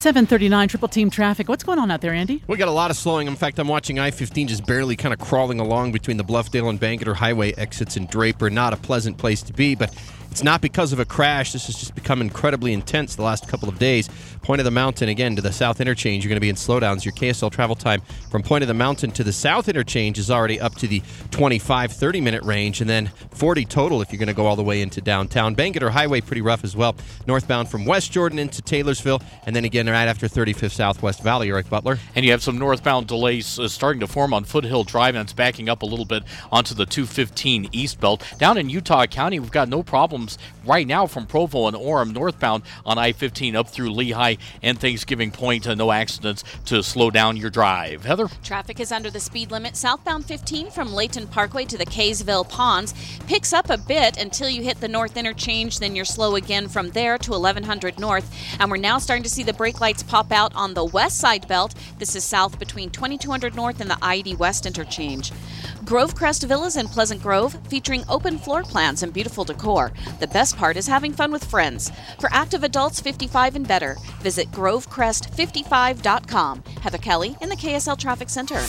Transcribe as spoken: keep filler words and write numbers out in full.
seven thirty-nine Triple Team Traffic. What's going on out there, Andy? We got a lot of slowing. In fact, I'm watching I fifteen just barely kind of crawling along between the Bluffdale and Bangerter Highway exits in Draper. Not a pleasant place to be, but it's not because of a crash. This has just become incredibly intense the last couple of days. Point of the Mountain, again, to the South Interchange, you're going to be in slowdowns. Your K S L travel time from Point of the Mountain to the South Interchange is already up to the twenty-five, thirty minute range, and then forty total if you're going to go all the way into downtown. Bangerter Highway, pretty rough as well. Northbound from West Jordan into Taylorsville, and then again right after thirty-fifth Southwest Valley. Eric Butler. And you have some northbound delays uh, starting to form on Foothill Drive, and it's backing up a little bit onto the two fifteen East Belt. Down in Utah County, we've got no problems right now from Provo and Orem northbound on I fifteen up through Lehigh and Thanksgiving Point. Uh, no accidents to slow down your drive. Heather? Traffic is under the speed limit. Southbound fifteen from Layton Parkway to the Kaysville Ponds picks up a bit until you hit the North Interchange. Then you're slow again from there to eleven hundred North. And we're now starting to see the brake lights pop out on the west side belt. This is south between twenty-two hundred North and the I eighty West Interchange. Grove Crest Villas in Pleasant Grove featuring open floor plans and beautiful decor. The best part is having fun with friends. For active adults fifty-five and better, visit grove crest fifty-five dot com. Heather Kelly in the K S L Traffic Center.